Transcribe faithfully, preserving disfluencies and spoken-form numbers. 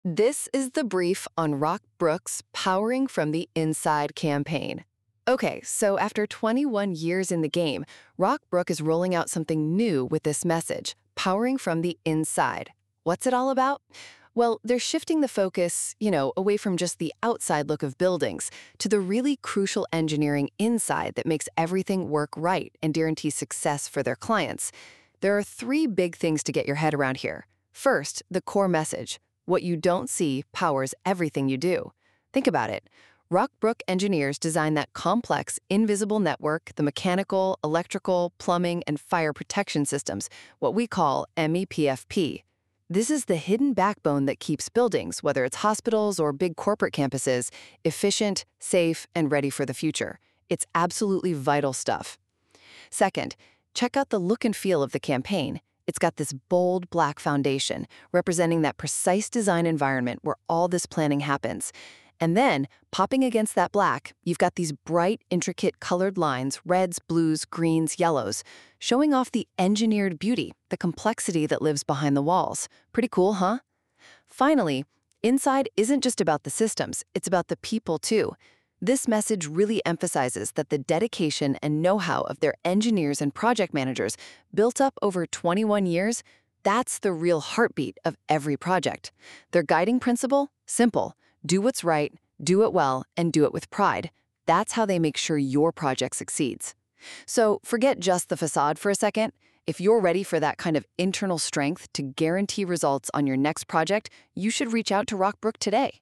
This is the brief on Rockbrook's Powering from the Inside campaign. Okay, so after twenty-one years in the game, Rockbrook is rolling out something new with this message, Powering from the Inside. What's it all about? Well, they're shifting the focus, you know, away from just the outside look of buildings to the really crucial engineering inside that makes everything work right and guarantees success for their clients. There are three big things to get your head around here. First, the core message. What you don't see powers everything you do. Think about it. Rockbrook engineers design that complex, invisible network, the mechanical, electrical, plumbing, and fire protection systems, what we call M E P F P. This is the hidden backbone that keeps buildings, whether it's hospitals or big corporate campuses, efficient, safe, and ready for the future. It's absolutely vital stuff. Second, check out the look and feel of the campaign. It's got this bold black foundation, representing that precise design environment where all this planning happens. And then, popping against that black, you've got these bright, intricate colored lines, reds, blues, greens, yellows, showing off the engineered beauty, the complexity that lives behind the walls. Pretty cool, huh? Finally, inside isn't just about the systems, it's about the people too. This message really emphasizes that the dedication and know-how of their engineers and project managers built up over twenty-one years, that's the real heartbeat of every project. Their guiding principle? Simple. Do what's right, do it well, and do it with pride. That's how they make sure your project succeeds. So forget just the facade for a second. If you're ready for that kind of internal strength to guarantee results on your next project, you should reach out to Rockbrook today.